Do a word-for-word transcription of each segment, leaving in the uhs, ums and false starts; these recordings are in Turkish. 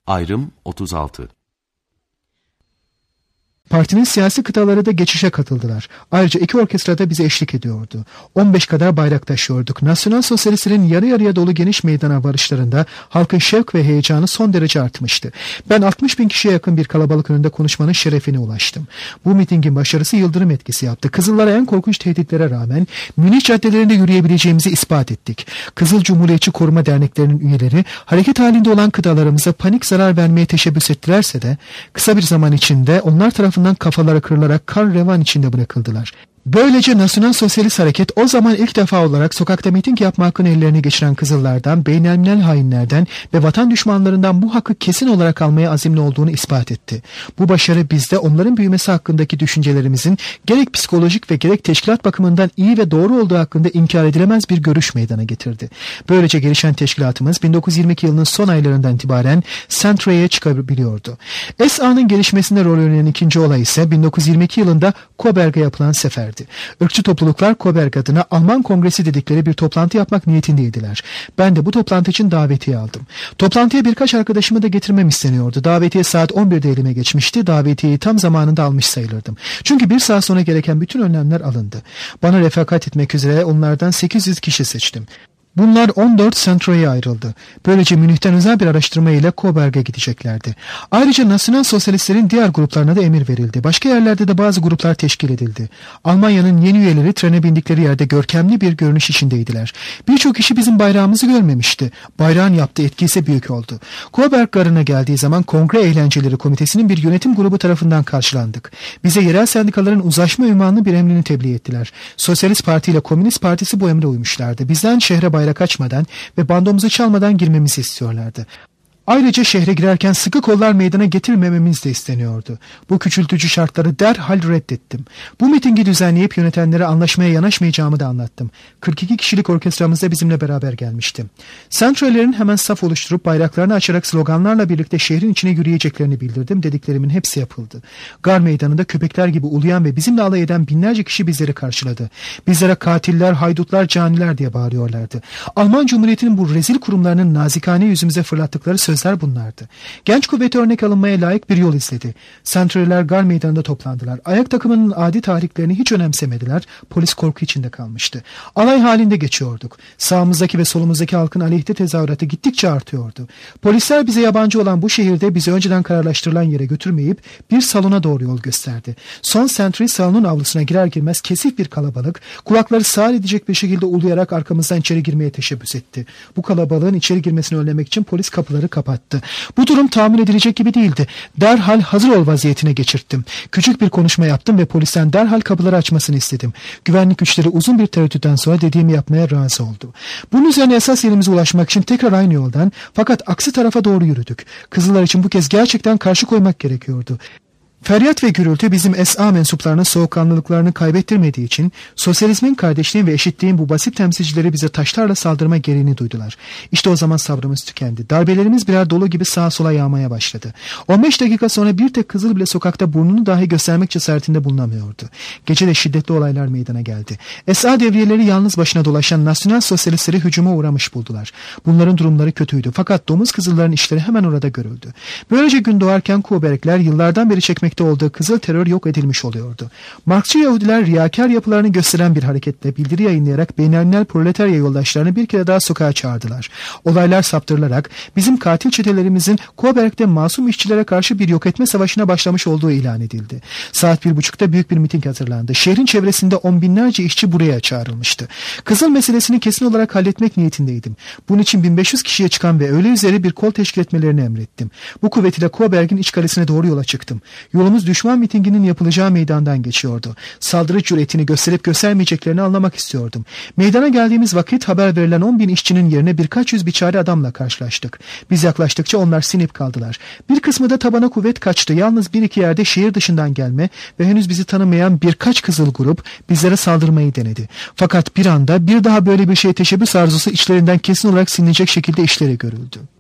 Ayrım otuz altı. Partinin siyasi kıtaları da geçişe katıldılar. Ayrıca iki orkestra da bize eşlik ediyordu. on beş kadar bayrak taşıyorduk. Nasyonal sosyalistlerin yarı yarıya dolu geniş meydana varışlarında halkın şevk ve heyecanı son derece artmıştı. Ben altmış bin kişiye yakın bir kalabalık önünde konuşmanın şerefine ulaştım. Bu mitingin başarısı yıldırım etkisi yaptı. Kızıllara en korkunç tehditlere rağmen Münih caddelerinde yürüyebileceğimizi ispat ettik. Kızıl Cumhuriyetçi Koruma Derneklerinin üyeleri hareket halinde olan kıtalarımıza panik zarar vermeye teşebbüs ettilerse de kısa bir zaman içinde onlar tarafından kafaları kırılarak kan revan içinde bırakıldılar. Böylece Nasyonal Sosyalist Hareket o zaman ilk defa olarak sokakta miting yapma hakkını ellerine geçiren Kızıllardan, beynelmilel hainlerden ve vatan düşmanlarından bu hakkı kesin olarak almaya azimli olduğunu ispat etti. Bu başarı bizde onların büyümesi hakkındaki düşüncelerimizin gerek psikolojik ve gerek teşkilat bakımından iyi ve doğru olduğu hakkında inkar edilemez bir görüş meydana getirdi. Böylece gelişen teşkilatımız bin dokuz yüz yirmi iki yılının son aylarından itibaren Centre'ye çıkabiliyordu. S A'nın gelişmesinde rol oynayan ikinci olay ise bin dokuz yüz yirmi iki yılında Koberg'e yapılan seferdi. Irkçı topluluklar Koberg adına Alman Kongresi dedikleri bir toplantı yapmak niyetindeydiler. Ben de bu toplantı için davetiye aldım. Toplantıya birkaç arkadaşımı da getirmem isteniyordu. Davetiye saat on birde elime geçmişti. Davetiyeyi tam zamanında almış sayılırdım. Çünkü bir saat sonra gereken bütün önlemler alındı. Bana refakat etmek üzere onlardan sekiz yüz kişi seçtim. Bunlar on dört Centro'ya ayrıldı. Böylece Münih'ten özel bir araştırma ile Koberg'e gideceklerdi. Ayrıca Nasyonal Sosyalistlerin diğer gruplarına da emir verildi. Başka yerlerde de bazı gruplar teşkil edildi. Almanya'nın yeni üyeleri trene bindikleri yerde görkemli bir görünüş içindeydiler. Birçok kişi bizim bayrağımızı görmemişti. Bayrağın yaptığı etki ise büyük oldu. Koberg garına geldiği zaman Kongre Eğlenceleri Komitesi'nin bir yönetim grubu tarafından karşılandık. Bize yerel sendikaların uzlaşma ünvanlı bir emrini tebliğ ettiler. Sosyalist Parti ile Komünist Partisi bu emre uymuşlardı. Bizden şehre bayrak açmadan ve bandomuzu çalmadan girmemizi istiyorlardı. Ayrıca şehre girerken sıkı kollar meydana getirmememiz de isteniyordu. Bu küçültücü şartları derhal reddettim. Bu mitingi düzenleyip yönetenlere anlaşmaya yanaşmayacağımı da anlattım. kırk iki kişilik orkestramız da bizimle beraber gelmişti. Centrallerin hemen saf oluşturup bayraklarını açarak sloganlarla birlikte şehrin içine yürüyeceklerini bildirdim. Dediklerimin hepsi yapıldı. Gar meydanında köpekler gibi uluyan ve bizimle alay eden binlerce kişi bizleri karşıladı. Bizlere katiller, haydutlar, caniler diye bağırıyorlardı. Alman Cumhuriyeti'nin bu rezil kurumlarının nazikane yüzümüze fırlattıkları söz bunlardı. Genç kuvveti örnek alınmaya layık bir yol izledi. Centraller gar meydanında toplandılar. Ayak takımının adi tahriklerini hiç önemsemediler. Polis korku içinde kalmıştı. Alay halinde geçiyorduk. Sağımızdaki ve solumuzdaki halkın aleyhte tezahüratı gittikçe artıyordu. Polisler bize yabancı olan bu şehirde bizi önceden kararlaştırılan yere götürmeyip bir salona doğru yol gösterdi. Son sentry salonun avlusuna girer girmez kesif bir kalabalık kulakları sağır edecek bir şekilde uluyarak arkamızdan içeri girmeye teşebbüs etti. Bu kalabalığın içeri girmesini önlemek için polis kapıları kapattı. Bu durum tahmin edilecek gibi değildi. Derhal hazır ol vaziyetine geçirttim. Küçük bir konuşma yaptım ve polisten derhal kapıları açmasını istedim. Güvenlik güçleri uzun bir tereddütten sonra dediğimi yapmaya razı oldu. Bunun üzerine esas yerimize ulaşmak için tekrar aynı yoldan fakat aksi tarafa doğru yürüdük. Kızıllar için bu kez gerçekten karşı koymak gerekiyordu. Feryat ve gürültü bizim S A mensuplarının soğukkanlılıklarını kaybettirmediği için sosyalizmin, kardeşliğin ve eşitliğin bu basit temsilcileri bize taşlarla saldırma gereğini duydular. İşte o zaman sabrımız tükendi. Darbelerimiz birer dolu gibi sağa sola yağmaya başladı. on beş dakika sonra bir tek Kızıl bile sokakta burnunu dahi göstermek cesaretinde bulunamıyordu. Gece de şiddetli olaylar meydana geldi. S A devriyeleri yalnız başına dolaşan Nasyonal Sosyalistleri hücuma uğramış buldular. Bunların durumları kötüydü fakat domuz Kızılların işleri hemen orada görüldü. Böylece gün doğarken Kobergler yıllardan beri çekmek olduğu kızıl terör yok edilmiş oluyordu. Marksçı Yahudiler riyakar yapılarını gösteren bir hareketle bildiri yayınlayarak beynelmilel proletarya yoldaşlarını bir kere daha sokağa çağırdılar. Olaylar saptırılarak bizim katil çetelerimizin Koberg'de masum işçilere karşı bir yok etme savaşına başlamış olduğu ilan edildi. Saat bir buçukta büyük bir miting hazırlandı. Şehrin çevresinde on binlerce işçi buraya çağrılmıştı. Kızıl meselesini kesin olarak halletmek niyetindeydim. Bunun için bin beş yüz kişiye çıkan ve öğle üzeri bir kol teşkil etmelerini emrettim. Bu kuvvet ile Koberg'in iç kalesine doğru yola çıktım. Yolumuz düşman mitinginin yapılacağı meydandan geçiyordu. Saldırı cüretini gösterip göstermeyeceklerini anlamak istiyordum. Meydana geldiğimiz vakit haber verilen on bin işçinin yerine birkaç yüz biçare adamla karşılaştık. Biz yaklaştıkça onlar sinip kaldılar. Bir kısmı da tabana kuvvet kaçtı. Yalnız bir iki yerde şehir dışından gelme ve henüz bizi tanımayan birkaç kızıl grup bizlere saldırmayı denedi. Fakat bir anda bir daha böyle bir şey teşebbüs arzusu içlerinden kesin olarak silinecek şekilde işleri görüldü.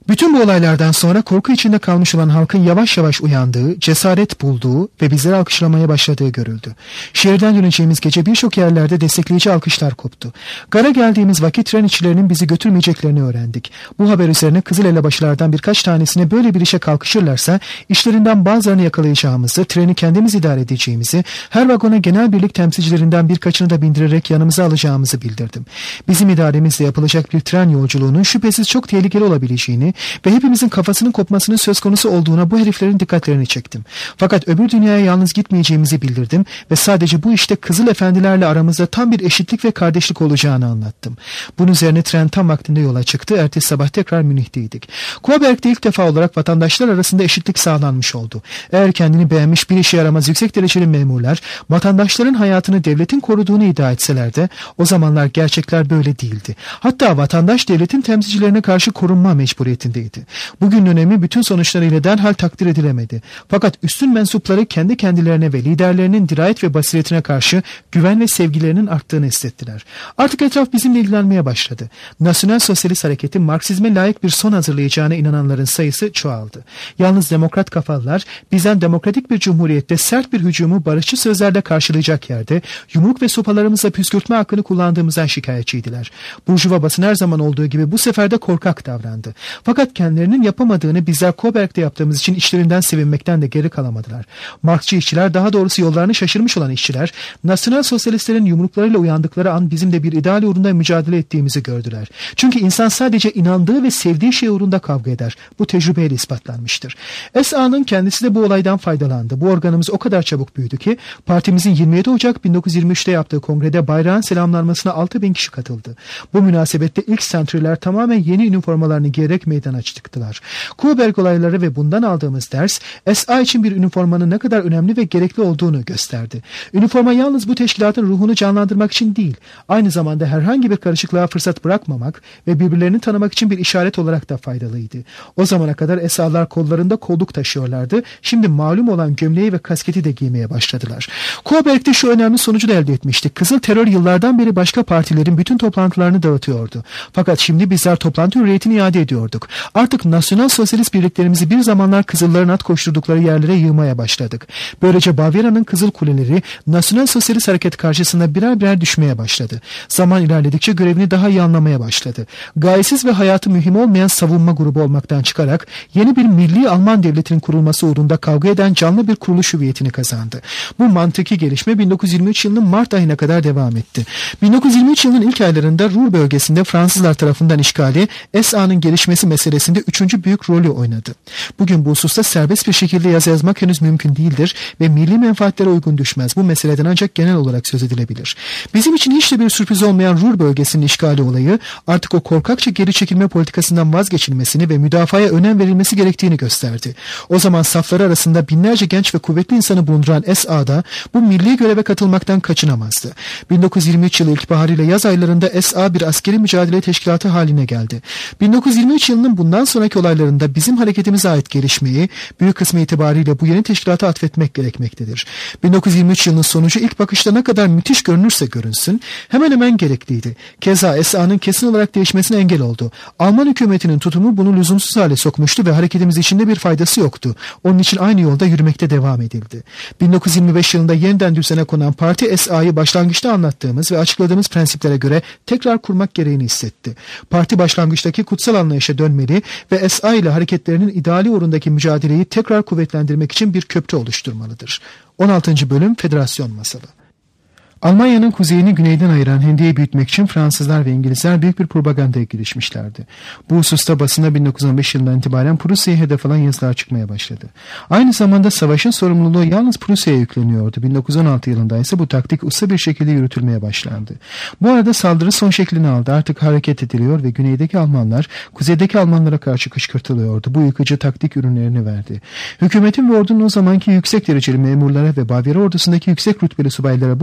Bütün bu olaylardan sonra korku içinde kalmış olan halkın yavaş yavaş uyandığı, cesaret bulduğu ve bizleri alkışlamaya başladığı görüldü. Şehirden döneceğimiz gece birçok yerlerde destekleyici alkışlar koptu. Gara geldiğimiz vakit tren işçilerinin bizi götürmeyeceklerini öğrendik. Bu haber üzerine Kızıl Elebaşılardan birkaç tanesine böyle bir işe kalkışırlarsa işlerinden bazılarını yakalayacağımızı, treni kendimiz idare edeceğimizi, her vagona genel birlik temsilcilerinden birkaçını da bindirerek yanımıza alacağımızı bildirdim. Bizim idaremizle yapılacak bir tren yolculuğunun şüphesiz çok tehlikeli olabileceğini ve hepimizin kafasının kopmasının söz konusu olduğuna bu heriflerin dikkatlerini çektim. Fakat öbür dünyaya yalnız gitmeyeceğimizi bildirdim ve sadece bu işte Kızıl Efendilerle aramızda tam bir eşitlik ve kardeşlik olacağını anlattım. Bunun üzerine tren tam vaktinde yola çıktı. Ertesi sabah tekrar Münih'teydik. Koberg'de ilk defa olarak vatandaşlar arasında eşitlik sağlanmış oldu. Eğer kendini beğenmiş bir işe yaramaz yüksek dereceli memurlar vatandaşların hayatını devletin koruduğunu iddia etseler de o zamanlar gerçekler böyle değildi. Hatta vatandaş devletin temsilcilerine karşı korunma mecburiyetindeydi. Bugünün önemi bütün sonuçlarıyla derhal takdir edilemedi. Fakat üstün mensupları kendi kendilerine ve liderlerinin dirayet ve basiretine karşı güven ve sevgilerinin arttığını hissettiler. Artık etraf bizimle ilgilenmeye başladı. Nasyonal Sosyalist Hareketi Marksizme layık bir son hazırlayacağına inananların sayısı çoğaldı. Yalnız demokrat kafalılar bizden demokratik bir cumhuriyette sert bir hücumu barışçı sözlerle karşılayacak yerde yumruk ve sopalarımızla püskürtme hakkını kullandığımızdan şikayetçiydiler. Burjuva basın her zaman olduğu gibi bu sefer de korkak davrandı. Fakat kendilerinin yapamadığını bizler Koberg'de yaptığımız için işlerinden sevinmekten de geri kalamadılar. Marksçı işçiler, daha doğrusu yollarını şaşırmış olan işçiler, nasyonal sosyalistlerin yumruklarıyla uyandıkları an bizim de bir ideal uğrunda mücadele ettiğimizi gördüler. Çünkü insan sadece inandığı ve sevdiği şey uğrunda kavga eder. Bu tecrübeyle ispatlanmıştır. S A'nın kendisi de bu olaydan faydalandı. Bu organımız o kadar çabuk büyüdü ki partimizin yirmi yedi Ocak bin dokuz yüz yirmi üçte yaptığı kongrede bayrağın selamlanmasına altı bin kişi katıldı. Bu münasebette ilk santriler tamamen yeni üniformalarını giyerek meydana çıktılar. Koberg olayları ve bundan aldığımız ders S A için bir üniformanın ne kadar önemli ve gerekli olduğunu gösterdi. Üniforma yalnız bu teşkilatın ruhunu canlandırmak için değil, aynı zamanda herhangi bir karışıklığa fırsat bırakmamak ve birbirlerini tanımak için bir işaret olarak da faydalıydı. O zamana kadar S A'lar kollarında kolluk taşıyorlardı. Şimdi malum olan gömleği ve kasketi de giymeye başladılar. Koberg'de şu önemli sonucu da elde etmiştik. Kızıl terör yıllardan beri başka partilerin bütün toplantılarını dağıtıyordu. Fakat şimdi bizler toplantı hürriyetini iade ediyorduk. Artık nasyonal sosyalist birliklerimizi bir zamanlar Kızılların at koşturdukları yerlere yığmaya başladık. Böylece Bavyera'nın Kızıl Kuleleri nasyonal sosyalist hareket karşısında birer birer düşmeye başladı. Zaman ilerledikçe görevini daha iyi anlamaya başladı. Gayesiz ve hayatı mühim olmayan savunma grubu olmaktan çıkarak yeni bir milli Alman devletinin kurulması uğrunda kavga eden canlı bir kuruluş hüviyetini kazandı. Bu mantıki gelişme bin dokuz yüz yirmi üç yılının Mart ayına kadar devam etti. bin dokuz yüz yirmi üç yılının ilk aylarında Ruhr bölgesinde Fransızlar tarafından işgali S A'nın gelişmesi meselesinde üçüncü büyük rolü oynadı. Bugün bu hususta serbest bir şekilde yazı yazmak henüz mümkün değildir ve milli menfaatlere uygun düşmez. Bu meseleden ancak genel olarak söz edilebilir. Bizim için hiç de bir sürpriz olmayan Ruhr bölgesinin işgali olayı artık o korkakça geri çekilme politikasından vazgeçilmesini ve müdafaya önem verilmesi gerektiğini gösterdi. O zaman safları arasında binlerce genç ve kuvvetli insanı bulunduran S A'da bu milli göreve katılmaktan kaçınamazdı. bin dokuz yüz yirmi üç yılı ilkbaharıyla yaz aylarında S A bir askeri mücadele teşkilatı haline geldi. bin dokuz yüz yirmi üç yılının bundan sonraki olaylarında bizim hareketimize ait gelişmeyi büyük kısmı itibariyle bu yeni teşkilata atfetmek gerekmektedir. bin dokuz yüz yirmi üç yılının sonucu ilk bakışta ne kadar müthiş görünürse görünsün hemen hemen gerekliydi. Keza S A'nın kesin olarak değişmesine engel oldu. Alman hükümetinin tutumu bunu lüzumsuz hale sokmuştu ve hareketimiz içinde bir faydası yoktu. Onun için aynı yolda yürümekte devam edildi. bin dokuz yüz yirmi beş yılında yeniden düzene konan parti S A'yı başlangıçta anlattığımız ve açıkladığımız prensiplere göre tekrar kurmak gereğini hissetti. Parti başlangıçtaki kutsal anlayışa dönmeli ve S A ile hareketlerinin ideali uğrundaki mücadeleyi tekrar kuvvetlendirmek için bir köprü oluşturmalıdır. on altıncı bölüm Federasyon Masalı. Almanya'nın kuzeyini güneyden ayıran hendeyi büyütmek için Fransızlar ve İngilizler büyük bir propagandaya girişmişlerdi. Bu hususta basında bin dokuz yüz on beş yılından itibaren Prusya'ya hedef alan yazılar çıkmaya başladı. Aynı zamanda savaşın sorumluluğu yalnız Prusya'ya yükleniyordu. bin dokuz yüz on altı yılında ise bu taktik usta bir şekilde yürütülmeye başlandı. Bu arada saldırı son şeklini aldı. Artık hareket ediliyor ve güneydeki Almanlar kuzeydeki Almanlara karşı kışkırtılıyordu. Bu yıkıcı taktik ürünlerini verdi. Hükümetin ve ordunun o zamanki yüksek dereceli memurlara ve Bavyera ordusundaki yüksek rütbeli subaylara bu mücadele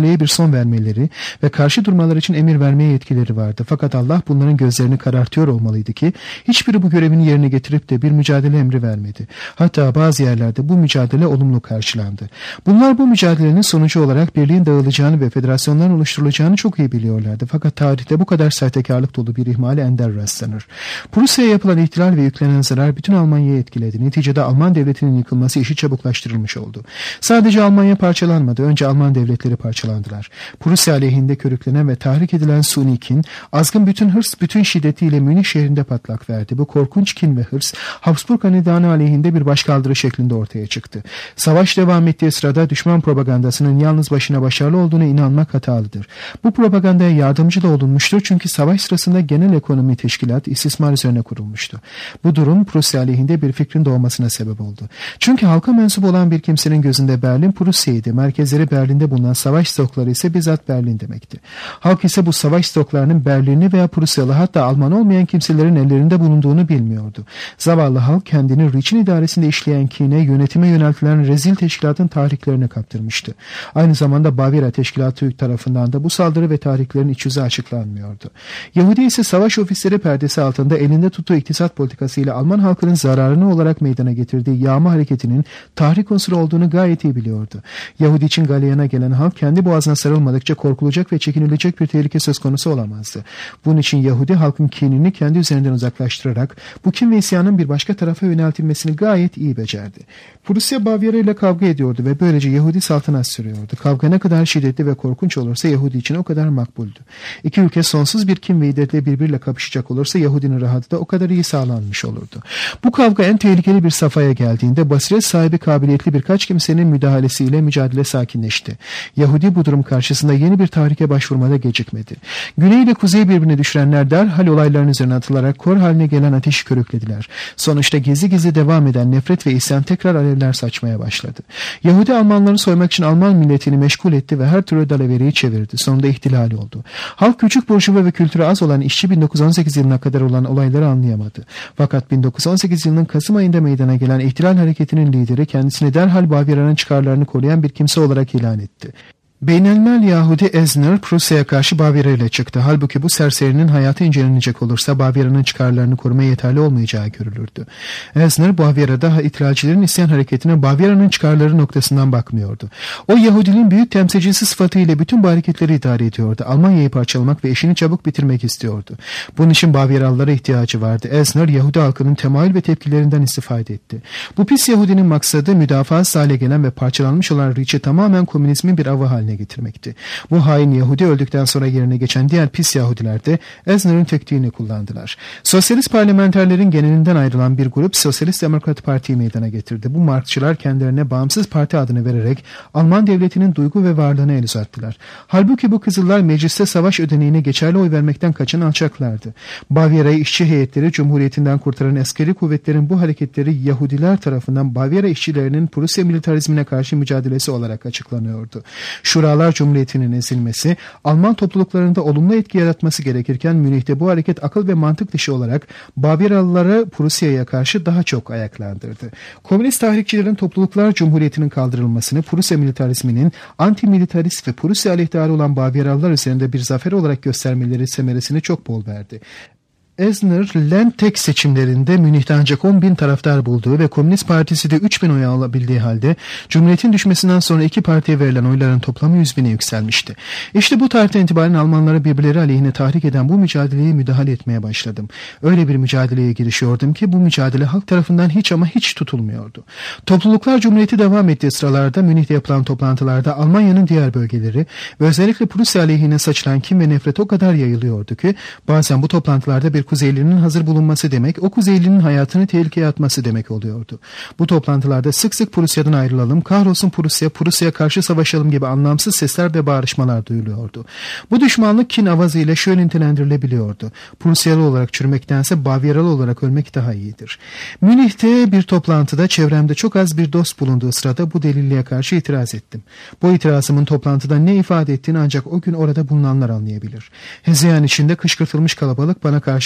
mücadeleye bir son vermeleri ve karşı durmaları için emir vermeye yetkileri vardı. Fakat Allah bunların gözlerini karartıyor olmalıydı ki hiçbiri bu görevini yerine getirip de bir mücadele emri vermedi. Hatta bazı yerlerde bu mücadele olumlu karşılandı. Bunlar bu mücadelenin sonucu olarak birliğin dağılacağını ve federasyonların oluşturulacağını çok iyi biliyorlardı. Fakat tarihte bu kadar sahtekarlık dolu bir ihmale ender rastlanır. Prusya'ya yapılan ihtilal ve yüklenen zarar bütün Almanya'yı etkiledi. Neticede Alman devletinin yıkılması işi çabuklaştırılmış oldu. Sadece Almanya parçalanmadı. Önce Alman devletleri parçalandılar. Prusya aleyhinde körüklenen ve tahrik edilen suni kin, azgın bütün hırs bütün şiddetiyle Münih şehrinde patlak verdi. Bu korkunç kin ve hırs Habsburg hanedanı aleyhinde bir başkaldırı şeklinde ortaya çıktı. Savaş devam ettiği sırada düşman propagandasının yalnız başına başarılı olduğuna inanmak hatalıdır. Bu propagandaya yardımcı da olunmuştur çünkü savaş sırasında genel ekonomi teşkilat istismar üzerine kurulmuştu. Bu durum Prusya aleyhinde bir fikrin doğmasına sebep oldu. Çünkü halka mensup olan bir kimsenin gözünde Berlin Prusya'ydı. Merkezleri Berlin'de bulunan savaş stokları ise bizzat Berlin demekti. Halk ise bu savaş stoklarının Berlinli veya Prusyalı hatta Alman olmayan kimselerin ellerinde bulunduğunu bilmiyordu. Zavallı halk kendini Reich'in idaresinde işleyen kine, yönetime yöneltilen rezil teşkilatın tahriklerine kaptırmıştı. Aynı zamanda Bavyera teşkilatı tarafından da bu saldırı ve tahriklerin iç yüzü açıklanmıyordu. Yahudi ise savaş ofisleri perdesi altında elinde tuttuğu iktisat politikasıyla Alman halkının zararını olarak meydana getirdiği yağma hareketinin tahrik unsuru olduğunu gayet iyi biliyordu. Yahudi için galeyana gelen halk kendi boğazına sarılmadıkça korkulacak ve çekinilecek bir tehlike söz konusu olamazdı. Bunun için Yahudi halkın kinini kendi üzerinden uzaklaştırarak bu kin ve isyanın bir başka tarafa yöneltilmesini gayet iyi becerdi. Prusya Bavyera ile kavga ediyordu ve böylece Yahudi saltanat sürüyordu. Kavga ne kadar şiddetli ve korkunç olursa Yahudi için o kadar makbuldü. İki ülke sonsuz bir kin ve iddetle birbiriyle kapışacak olursa Yahudinin rahatı da o kadar iyi sağlanmış olurdu. Bu kavga en tehlikeli bir safhaya geldiğinde basiret sahibi kabiliyetli birkaç kimsenin müdahalesiyle mücadele sakinleşti. Yahudi bu durum karşısında yeni bir tahrike başvurmada gecikmedi. Güney ile kuzey birbirine düşürenler derhal olayların üzerine atılarak kor haline gelen ateşi körüklediler. Sonuçta gizli gizli devam eden nefret ve isyan tekrar alevler saçmaya başladı. Yahudi Almanları soymak için Alman milletini meşgul etti ve her türlü dalaveriyi çevirdi. Sonunda ihtilal oldu. Halk küçük burjuva ve kültürü az olan işçi bin dokuz yüz on sekiz yılına kadar olan olayları anlayamadı. Fakat bin dokuz yüz on sekiz yılının Kasım ayında meydana gelen ihtilal hareketinin lideri kendisini derhal Bavyera'nın çıkarlarını koruyan bir kimse olarak ilan etti. Beynelmel Yahudi Eisner Prusya'ya karşı Bavyera ile çıktı. Halbuki bu serserinin hayatı incelenecek olursa Bavyera'nın çıkarlarını korumaya yeterli olmayacağı görülürdü. Eisner Bavyera'da ihtilalcilerin isyan hareketine Bavyera'nın çıkarları noktasından bakmıyordu. O Yahudinin büyük temsilcisi sıfatıyla bütün bu hareketleri idare ediyordu. Almanya'yı parçalamak ve işini çabuk bitirmek istiyordu. Bunun için Bavyeralılara ihtiyacı vardı. Eisner Yahudi halkının temayül ve tepkilerinden istifade etti. Bu pis Yahudinin maksadı müdafaatsız hale gelen ve parçalanmış olan Reich'i tamamen komünizmin bir avı haline getirmekti. Bu hain Yahudi öldükten sonra yerine geçen diğer pis Yahudiler de Eisner'ın tekniğini kullandılar. Sosyalist parlamenterlerin genelinden ayrılan bir grup Sosyalist Demokrat Parti'yi meydana getirdi. Bu Marksçılar kendilerine bağımsız parti adını vererek Alman devletinin duygu ve varlığına el uzattılar. Halbuki bu kızıllar mecliste savaş ödeneğine geçerli oy vermekten kaçan alçaklardı. Bavyera'yı işçi heyetleri Cumhuriyetinden kurtaran askeri kuvvetlerin bu hareketleri Yahudiler tarafından Bavyera işçilerinin Prusya militarizmine karşı mücadelesi olarak açıklanıyordu. Şuralar Cumhuriyeti'nin ezilmesi, Alman topluluklarında olumlu etki yaratması gerekirken Münih'te bu hareket akıl ve mantık dışı olarak Bavyeralıları Prusya'ya karşı daha çok ayaklandırdı. Komünist tahrikçilerin topluluklar Cumhuriyeti'nin kaldırılmasını, Prusya militarizminin antimilitarist ve Prusya aleyhtarı olan Bavyeralılar üzerinde bir zafer olarak göstermeleri semeresini çok bol verdi. Eisner, Landtag seçimlerinde Münih'te ancak on bin taraftar bulduğu ve Komünist Partisi de üç bin oy alabildiği halde Cumhuriyet'in düşmesinden sonra iki partiye verilen oyların toplamı yüz bine yükselmişti. İşte bu tarihten itibaren Almanları birbirleri aleyhine tahrik eden bu mücadeleye müdahale etmeye başladım. Öyle bir mücadeleye girişiyordum ki bu mücadele halk tarafından hiç ama hiç tutulmuyordu. Topluluklar Cumhuriyeti devam ettiği sıralarda Münih'te yapılan toplantılarda Almanya'nın diğer bölgeleri ve özellikle Prusya aleyhine saçılan kin ve nefret o kadar yayılıyordu ki bazen bu toplantılarda bir Kuzeylinin hazır bulunması demek, o Kuzeylinin hayatını tehlikeye atması demek oluyordu. Bu toplantılarda sık sık Prusya'dan ayrılalım, kahrolsun Prusya, Prusya'ya karşı savaşalım gibi anlamsız sesler ve bağırışmalar duyuluyordu. Bu düşmanlık kin avazı ile şöyle nitelendirilebiliyordu. Prusyalı olarak çürümektense Bavyeralı olarak ölmek daha iyidir. Münih'te bir toplantıda çevremde çok az bir dost bulunduğu sırada bu delilliğe karşı itiraz ettim. Bu itirazımın toplantıda ne ifade ettiğini ancak o gün orada bulunanlar anlayabilir. Hezeyan içinde kışkırtılmış kalabalık bana karşı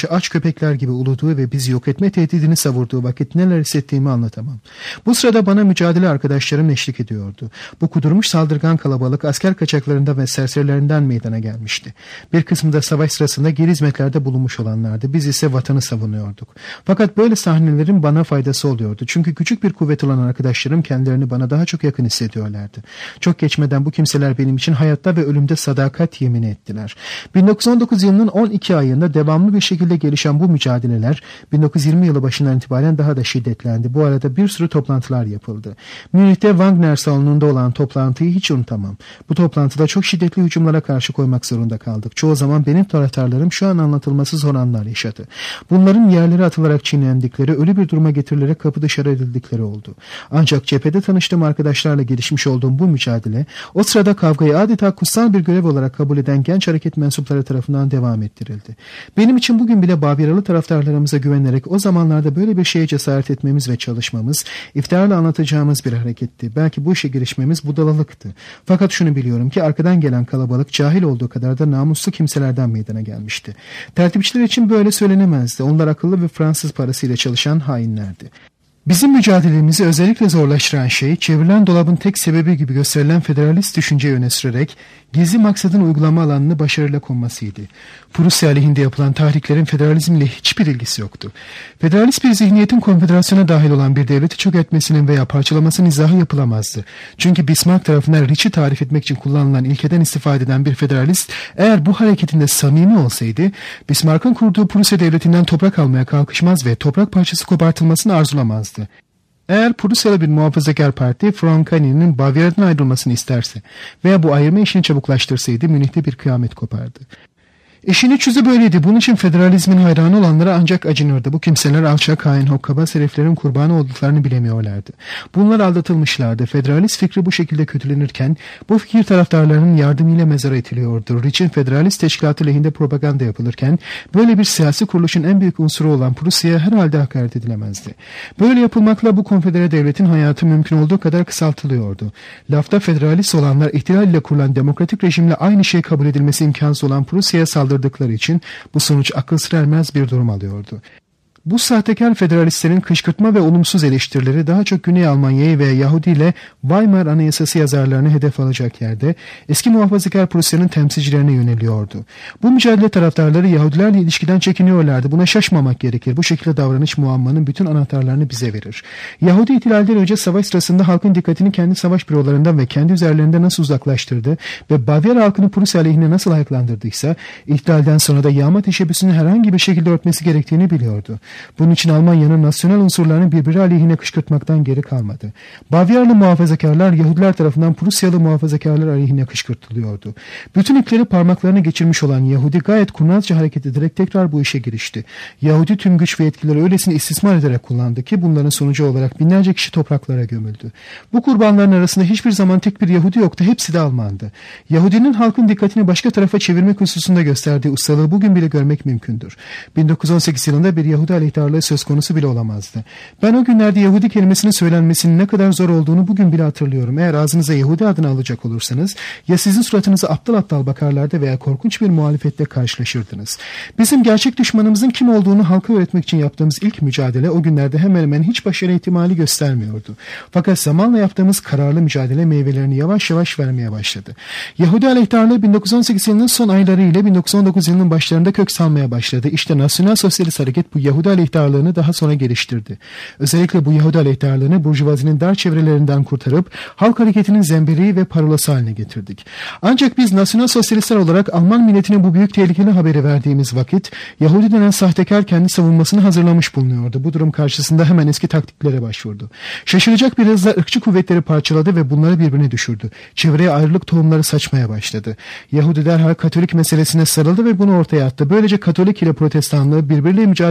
karşı aç köpekler gibi uluduğu ve bizi yok etme tehdidini savurduğu vakit neler hissettiğimi anlatamam. Bu sırada bana mücadele arkadaşlarım eşlik ediyordu. Bu kudurmuş saldırgan kalabalık asker kaçaklarından ve serserilerinden meydana gelmişti. Bir kısmı da savaş sırasında geri hizmetlerde bulunmuş olanlardı. Biz ise vatanı savunuyorduk. Fakat böyle sahnelerin bana faydası oluyordu. Çünkü küçük bir kuvvet olan arkadaşlarım kendilerini bana daha çok yakın hissediyorlardı. Çok geçmeden bu kimseler benim için hayatta ve ölümde sadakat yemini ettiler. bin dokuz yüz on dokuz yılının on iki ayında devamlı bir şekilde gelişen bu mücadeleler bin dokuz yüz yirmi yılı başından itibaren daha da şiddetlendi. Bu arada bir sürü toplantılar yapıldı. Münih'te Wagner salonunda olan toplantıyı hiç unutamam. Bu toplantıda çok şiddetli hücumlara karşı koymak zorunda kaldık. Çoğu zaman benim taraftarlarım şu an anlatılması zor anlar yaşadı. Bunların yerlere atılarak çiğnendikleri, ölü bir duruma getirilerek kapı dışarı edildikleri oldu. Ancak cephede tanıştığım arkadaşlarla gelişmiş olduğum bu mücadele, o sırada kavgayı adeta kutsal bir görev olarak kabul eden genç hareket mensupları tarafından devam ettirildi. Benim için bugün bile Bavyeralı taraftarlarımıza güvenerek o zamanlarda böyle bir şeye cesaret etmemiz ve çalışmamız, iftiharla anlatacağımız bir hareketti. Belki bu işe girişmemiz budalalıktı. Fakat şunu biliyorum ki arkadan gelen kalabalık cahil olduğu kadar da namuslu kimselerden meydana gelmişti. Tertipçiler için böyle söylenemezdi. Onlar akıllı ve Fransız parasıyla çalışan hainlerdi. Bizim mücadelemizi özellikle zorlaştıran şey, çevrilen dolabın tek sebebi gibi gösterilen federalist düşünceyi öne sürerek gizli maksadın uygulama alanını başarıyla konmasıydı. Prusya aleyhinde yapılan tahriklerin federalizmle hiçbir ilgisi yoktu. Federalist bir zihniyetin konfederasyona dahil olan bir devleti çökertmesinin veya parçalamasının izahı yapılamazdı. Çünkü Bismarck tarafından Rich'i tarif etmek için kullanılan ilkeden istifade eden bir federalist, eğer bu hareketinde samimi olsaydı, Bismarck'ın kurduğu Prusya devletinden toprak almaya kalkışmaz ve toprak parçası kopartılmasını arzulamazdı. Eğer Prusyalı bir muhafazakar parti Franconi'nin Bavyera'dan ayrılmasını isterse veya bu ayırma işini çabuklaştırsaydı Münih'te bir kıyamet kopardı. İşin iç yüzü böyleydi. Bunun için federalizmin hayranı olanlara ancak acınırdı. Bu kimseler alçak, hain, hokkabaz heriflerin kurbanı olduklarını bilemiyorlardı. Bunlar aldatılmışlardı. Federalist fikri bu şekilde kötülenirken bu fikir taraftarlarının yardımıyla mezara itiliyordu. Rich'in federalist teşkilatı lehinde propaganda yapılırken böyle bir siyasi kuruluşun en büyük unsuru olan Prusya'ya herhalde hakaret edilemezdi. Böyle yapılmakla bu konfedere devletin hayatı mümkün olduğu kadar kısaltılıyordu. Lafta federalist olanlar ihtilal ile kurulan demokratik rejimle aynı şey kabul edilmesi imkansız olan Prusya'ya saldırdıkları için bu sonuç akıl sır ermez bir durum alıyordu. Bu sahtekar federalistlerin kışkırtma ve olumsuz eleştirileri daha çok Güney Almanya'yı ve Yahudi ile Weimar Anayasası yazarlarını hedef alacak yerde eski muhafazakar Prusya'nın temsilcilerine yöneliyordu. Bu mücadele taraftarları Yahudilerle ilişkiden çekiniyorlardı. Buna şaşmamak gerekir. Bu şekilde davranış muammanın bütün anahtarlarını bize verir. Yahudi ihtilalden önce savaş sırasında halkın dikkatini kendi savaş bürolarından ve kendi üzerlerinden nasıl uzaklaştırdı ve Bavyera halkını Prusya aleyhine nasıl ayaklandırdıysa, ihtilalden sonra da yağma teşebbüsünü herhangi bir şekilde örtmesi gerektiğini biliyordu. Bunun için Almanya'nın nasyonel unsurlarını birbiri aleyhine kışkırtmaktan geri kalmadı. Bavyeralı muhafazakarlar Yahudiler tarafından Prusyalı muhafazakarlar aleyhine kışkırtılıyordu. Bütün ipleri parmaklarına geçirmiş olan Yahudi gayet kurnazca hareket ederek tekrar bu işe girişti. Yahudi tüm güç ve yetkileri öylesine istismar ederek kullandı ki bunların sonucu olarak binlerce kişi topraklara gömüldü. Bu kurbanların arasında hiçbir zaman tek bir Yahudi yoktu, hepsi de Almandı. Yahudinin halkın dikkatini başka tarafa çevirmek hususunda gösterdiği ustalığı bugün bile görmek mümkündür. bin dokuz yüz on sekiz yılında bir Yahudi aleyhtarlığı söz konusu bile olamazdı. Ben o günlerde Yahudi kelimesinin söylenmesinin ne kadar zor olduğunu bugün bile hatırlıyorum. Eğer ağzınıza Yahudi adını alacak olursanız ya sizin suratınıza aptal aptal bakarlardı veya korkunç bir muhalefetle karşılaşırdınız. Bizim gerçek düşmanımızın kim olduğunu halka öğretmek için yaptığımız ilk mücadele o günlerde hemen hemen hiç başarı ihtimali göstermiyordu. Fakat zamanla yaptığımız kararlı mücadele meyvelerini yavaş yavaş vermeye başladı. Yahudi aleyhtarlığı bin dokuz yüz on sekiz yılının son ayları ile bin dokuz yüz on dokuz yılının başlarında kök salmaya başladı. İşte Nasyonal Sosyalist Hareket bu Yahudi aleyhtarlığını daha sonra geliştirdi. Özellikle bu Yahudi aleyhtarlığını burjuvazinin dar çevrelerinden kurtarıp halk hareketinin zemberiği ve parolası haline getirdik. Ancak biz nasyonal sosyalistler olarak Alman milletine bu büyük tehlikeli haberi verdiğimiz vakit Yahudi denen sahtekar kendi savunmasını hazırlamış bulunuyordu. Bu durum karşısında hemen eski taktiklere başvurdu. Şaşıracak bir hızla ırkçı kuvvetleri parçaladı ve bunları birbirine düşürdü. Çevreye ayrılık tohumları saçmaya başladı. Yahudi derhal Katolik meselesine sarıldı ve bunu ortaya attı. Böylece Katolik ile Protestanlığı birbiriyle mücadeleye sokarak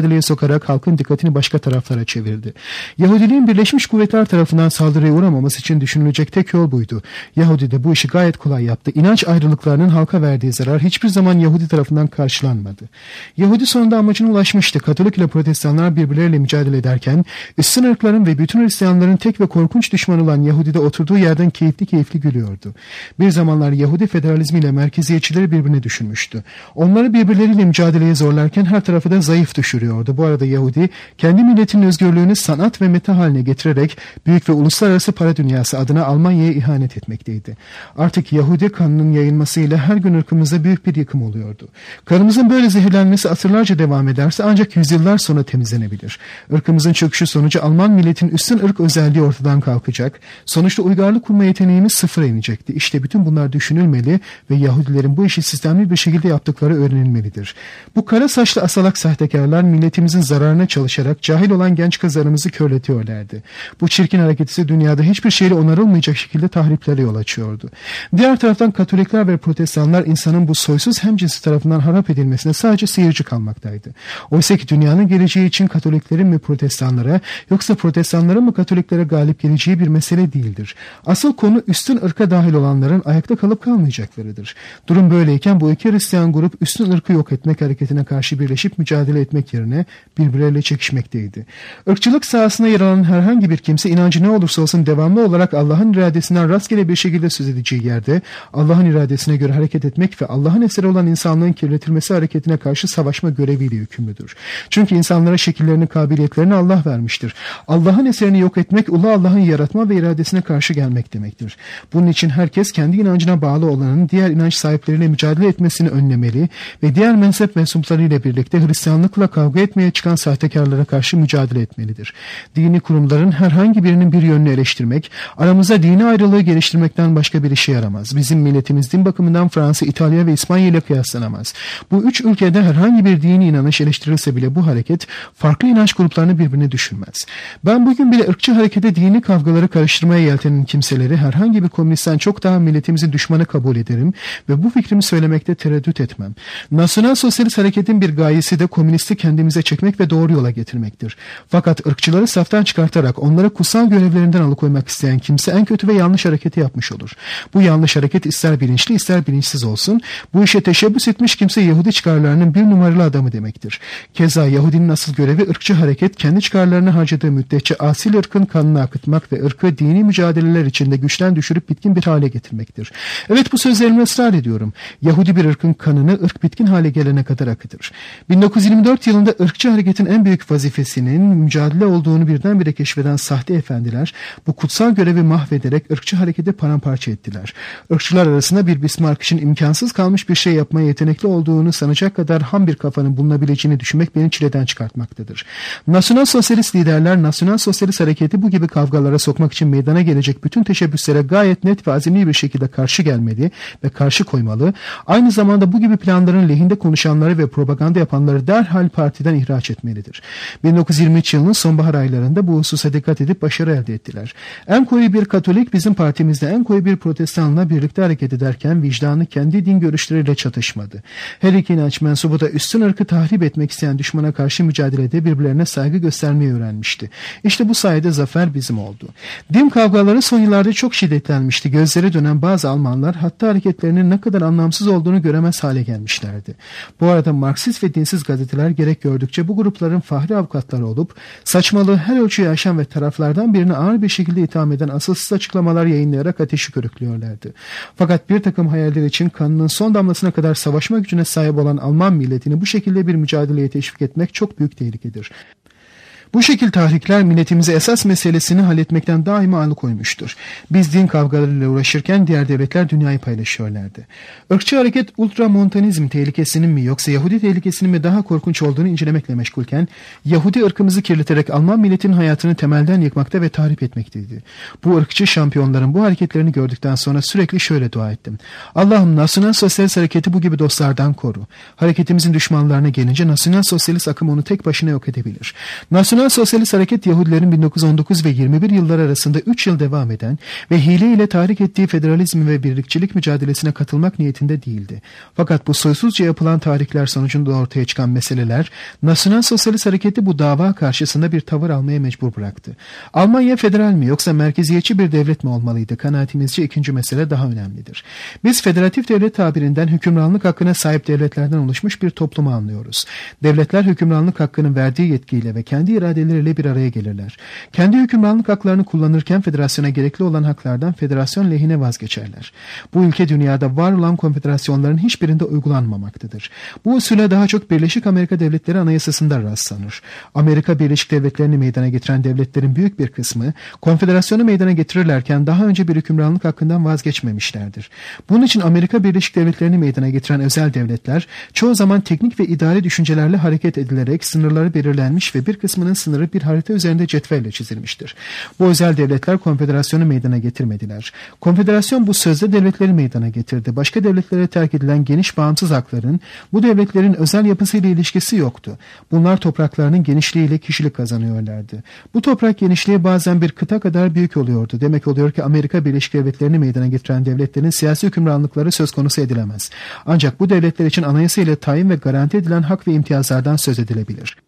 çıkarak halkın dikkatini başka taraflara çevirdi. Yahudiliğin Birleşmiş Kuvvetler tarafından saldırıya uğramaması için düşünülecek tek yol buydu. Yahudi de bu işi gayet kolay yaptı. İnanç ayrılıklarının halka verdiği zarar hiçbir zaman Yahudi tarafından karşılanmadı. Yahudi sonunda amacına ulaşmıştı. Katolik ile Protestanlar birbirleriyle mücadele ederken üstün ırkların ve bütün Hristiyanların tek ve korkunç düşmanı olan Yahudi de oturduğu yerden keyifli keyifli gülüyordu. Bir zamanlar Yahudi federalizmiyle merkeziyetçileri birbirine düşürmüştü. Onları birbirleriyle mücadeleye zorlarken her tarafı da zayıf düşürüyordu. Bu arada Yahudi kendi milletinin özgürlüğünü sanat ve meta haline getirerek büyük ve uluslararası para dünyası adına Almanya'ya ihanet etmekteydi. Artık Yahudi kanının yayılmasıyla her gün ırkımızda büyük bir yıkım oluyordu. Kanımızın böyle zehirlenmesi asırlarca devam ederse ancak yüzyıllar sonra temizlenebilir. Irkımızın çöküşü sonucu Alman milletin üstün ırk özelliği ortadan kalkacak. Sonuçta uygarlık kurma yeteneğimiz sıfıra inecekti. İşte bütün bunlar düşünülmeli ve Yahudilerin bu işi sistemli bir şekilde yaptıkları öğrenilmelidir. Bu kara saçlı asalak sahtekarlar milletimizin zararına çalışarak cahil olan genç kızlarımızı körletiyorlardı. Bu çirkin hareket ise dünyada hiçbir şeyle onarılmayacak şekilde tahriplere yol açıyordu. Diğer taraftan Katolikler ve Protestanlar insanın bu soysuz hemcinsi tarafından harap edilmesine sadece seyirci kalmaktaydı. Oysa ki dünyanın geleceği için Katoliklerin mi Protestanlara yoksa Protestanların mı Katoliklere galip geleceği bir mesele değildir. Asıl konu üstün ırka dahil olanların ayakta kalıp kalmayacaklarıdır. Durum böyleyken bu iki Hristiyan grup üstün ırkı yok etmek hareketine karşı birleşip mücadele etmek yerine birbirleriyle çekişmekteydi. Irkçılık sahasına yer alan herhangi bir kimse inancı ne olursa olsun devamlı olarak Allah'ın iradesinden rastgele bir şekilde söz edeceği yerde Allah'ın iradesine göre hareket etmek ve Allah'ın eseri olan insanlığın kirletilmesi hareketine karşı savaşma göreviyle yükümlüdür. Çünkü insanlara şekillerini, kabiliyetlerini Allah vermiştir. Allah'ın eserini yok etmek, ulu Allah'ın yaratma ve iradesine karşı gelmek demektir. Bunun için herkes kendi inancına bağlı olanın diğer inanç sahipleriyle mücadele etmesini önlemeli ve diğer mezhep mensuplarıyla birlikte Hristiyanlıkla kavga etmeye çıkan sahtekarlara karşı mücadele etmelidir. Dini kurumların herhangi birinin bir yönünü eleştirmek, aramızda dini ayrılığı geliştirmekten başka bir işe yaramaz. Bizim milletimiz din bakımından Fransa, İtalya ve İspanya ile kıyaslanamaz. Bu üç ülkede herhangi bir dini inanış eleştirilse bile bu hareket farklı inanç gruplarını birbirine düşürmez. Ben bugün bile ırkçı harekete dini kavgaları karıştırmaya yeltenen kimseleri herhangi bir komünistten çok daha milletimizin düşmanı kabul ederim ve bu fikrimi söylemekte tereddüt etmem. Nasyonal Sosyalist hareketin bir gayesi de komünisti kendimize çekmek ve doğru yola getirmektir. Fakat ırkçıları saftan çıkartarak onları kutsal görevlerinden alıkoymak isteyen kimse en kötü ve yanlış hareketi yapmış olur. Bu yanlış hareket ister bilinçli ister bilinçsiz olsun, bu işe teşebbüs etmiş kimse Yahudi çıkarlarının bir numaralı adamı demektir. Keza Yahudinin asıl görevi ırkçı hareket kendi çıkarlarını harcadığı müddetçe asil ırkın kanını akıtmak ve ırkı dini mücadeleler içinde güçten düşürüp bitkin bir hale getirmektir. Evet, bu sözlerime ısrar ediyorum. Yahudi bir ırkın kanını ırk bitkin hale gelene kadar akıtır. bin dokuz yüz yirmi dört yılında ırkçı hareketin en büyük vazifesinin mücadele olduğunu birdenbire keşfeden sahte efendiler bu kutsal görevi mahvederek ırkçı hareketi paramparça ettiler. Irkçılar arasında bir Bismarck için imkansız kalmış bir şey yapmaya yetenekli olduğunu sanacak kadar ham bir kafanın bulunabileceğini düşünmek beni çileden çıkartmaktadır. Nasyonal sosyalist liderler nasyonal sosyalist hareketi bu gibi kavgalara sokmak için meydana gelecek bütün teşebbüslere gayet net ve azimli bir şekilde karşı gelmeli ve karşı koymalı. Aynı zamanda bu gibi planların lehinde konuşanları ve propaganda yapanları derhal partiden ihraç etmelidir. bin dokuz yüz yirmi üç yılının sonbahar aylarında bu hususa dikkat edip başarı elde ettiler. En koyu bir Katolik bizim partimizde en koyu bir Protestanla birlikte hareket ederken vicdanı kendi din görüşleriyle çatışmadı. Her iki inanç mensubu da üstün ırkı tahrip etmek isteyen düşmana karşı mücadelede birbirlerine saygı göstermeyi öğrenmişti. İşte bu sayede zafer bizim oldu. Din kavgaları son yıllarda çok şiddetlenmişti. Gözleri dönen bazı Almanlar hatta hareketlerinin ne kadar anlamsız olduğunu göremez hale gelmişlerdi. Bu arada Marksist ve dinsiz gazeteler gerek gördükçe bu grupların fahri avukatları olup saçmalığı her ölçüye aşan ve taraflardan birini ağır bir şekilde itham eden asılsız açıklamalar yayınlayarak ateşi körüklüyorlardı. Fakat bir takım hayaller için kanının son damlasına kadar savaşma gücüne sahip olan Alman milletini bu şekilde bir mücadeleye teşvik etmek çok büyük tehlikedir. Bu şekil tahrikler milletimize esas meselesini halletmekten daima alıkoymuştur. Biz din kavgalarıyla uğraşırken diğer devletler dünyayı paylaşıyorlardı. Irkçı hareket ultramontanizm tehlikesinin mi yoksa Yahudi tehlikesinin mi daha korkunç olduğunu incelemekle meşgulken Yahudi ırkımızı kirleterek Alman milletinin hayatını temelden yıkmakta ve tahrip etmekteydi. Bu ırkçı şampiyonların bu hareketlerini gördükten sonra sürekli şöyle dua ettim. Allah'ım nasyonal sosyalist hareketi bu gibi dostlardan koru. Hareketimizin düşmanlarına gelince nasyonal sosyalist akım onu tek başına yok edebilir. Nasyonal Nasyonal Sosyalist Hareket Yahudilerin bin dokuz yüz on dokuz ve yirmi bir yılları arasında üç yıl devam eden ve hile ile tahrik ettiği federalizm ve birlikçilik mücadelesine katılmak niyetinde değildi. Fakat bu soysuzca yapılan tahrikler sonucunda ortaya çıkan meseleler Nasyonal Sosyalist Hareketi bu dava karşısında bir tavır almaya mecbur bıraktı. Almanya federal mi yoksa merkeziyetçi bir devlet mi olmalıydı? Kanaatimizce ikinci mesele daha önemlidir. Biz federatif devlet tabirinden hükümranlık hakkına sahip devletlerden oluşmuş bir toplumu anlıyoruz. Devletler hükümranlık hakkının verdiği yetkiyle ve kendi iradeleriyle bir araya gelirler. Kendi hükümranlık haklarını kullanırken federasyona gerekli olan haklardan federasyon lehine vazgeçerler. Bu ülke dünyada var olan konfederasyonların hiçbirinde uygulanmamaktadır. Bu usule daha çok Birleşik Amerika Devletleri Anayasası'nda rastlanır. Amerika Birleşik Devletleri'ni meydana getiren devletlerin büyük bir kısmı konfederasyonu meydana getirirlerken daha önce bir hükümranlık hakkından vazgeçmemişlerdir. Bunun için Amerika Birleşik Devletleri'ni meydana getiren özel devletler çoğu zaman teknik ve idari düşüncelerle hareket edilerek sınırları belirlenmiş ve bir kısmının sınırı bir harita üzerinde cetvelle çizilmiştir. Bu özel devletler konfederasyonu meydana getirmediler. Konfederasyon bu sözde devletleri meydana getirdi. Başka devletlere terk edilen geniş bağımsız hakların bu devletlerin özel yapısıyla ilişkisi yoktu. Bunlar topraklarının genişliğiyle kişilik kazanıyorlardı. Bu toprak genişliği bazen bir kıta kadar büyük oluyordu. Demek oluyor ki Amerika Birleşik Devletleri'ni meydana getiren devletlerin siyasi hükümranlıkları söz konusu edilemez. Ancak bu devletler için anayasa ile tayin ve garanti edilen hak ve imtiyazlardan söz edilebilir.